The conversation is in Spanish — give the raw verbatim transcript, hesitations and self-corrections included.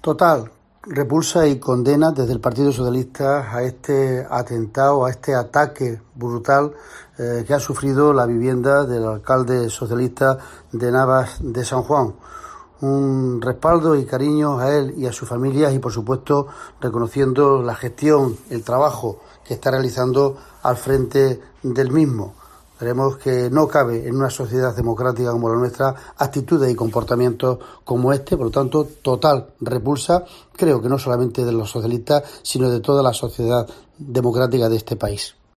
Total repulsa y condena desde el Partido Socialista a este atentado, a este ataque brutal eh, que ha sufrido la vivienda del alcalde socialista de Navas de San Juan. Un respaldo y cariño a él y a su familia y, por supuesto, reconociendo la gestión, el trabajo que está realizando al frente del mismo. Creemos que no cabe en una sociedad democrática como la nuestra actitudes y comportamientos como este, por lo tanto, total repulsa, creo que no solamente de los socialistas, sino de toda la sociedad democrática de este país.